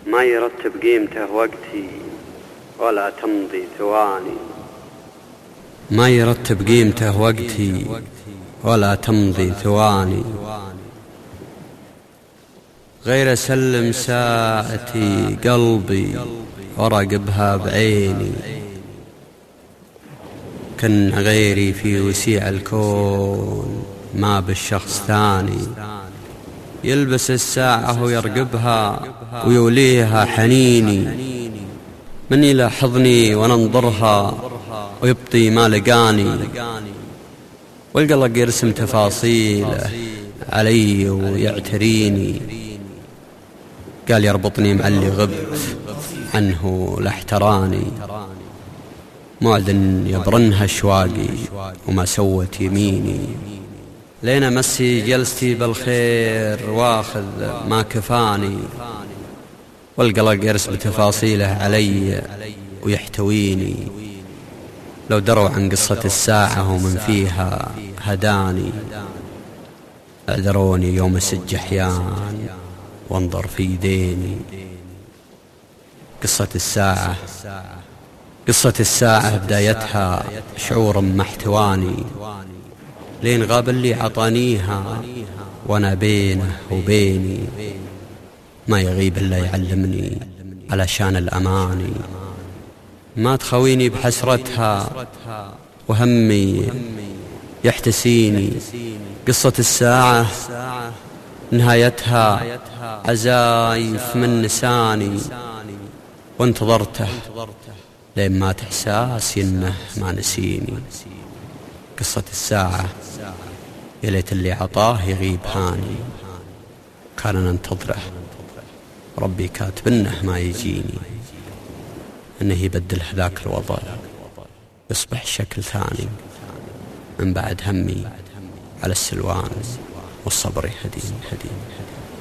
ما يرتب قيمته وقتي ولا تمضي ثواني، ما يرتب قيمته وقتي ولا تمضي ثواني، غير سلم ساعتي قلبي وراقبها بعيني، كن غيري في وسيع الكون ما بالشخص ثاني، يلبس الساعة ويرقبها ويوليها حنيني، من يلاحظني وننظرها ويبطي ما لقاني، والقلق يرسم تفاصيله علي ويعتريني، قال يربطني مع اللي غبت عنه لاحتراني، معدن يبرنها اشواقي وما سوت يميني، لين امسي جلستي بالخير واخذ ما كفاني، والقلق يرسم تفاصيله علي ويحتويني، لو دروا عن قصة الساعة ومن فيها هداني، اعذروني يوم السج احيان وانظر في يديني. قصة الساعة بدايتها شعور ما احتواني، لين غاب اللي عطانيها وانا بينه وبيني، ما يغيب الا يعلمني علشان الاماني، ما تخويني بحسرتها وهمي يحتسيني، قصة الساعة نهايتها عزايف من نساني، وانتظرته لين مات احساسي انه ما نسيني. قصة الساعة يا ليت اللي عطاه يغيب هاني، كان ننتظره ربي كاتب انه ما يجيني، انه يبدل هذاك الوضع يصبح شكل ثاني، من بعد همي على السلوان والصبر هديني.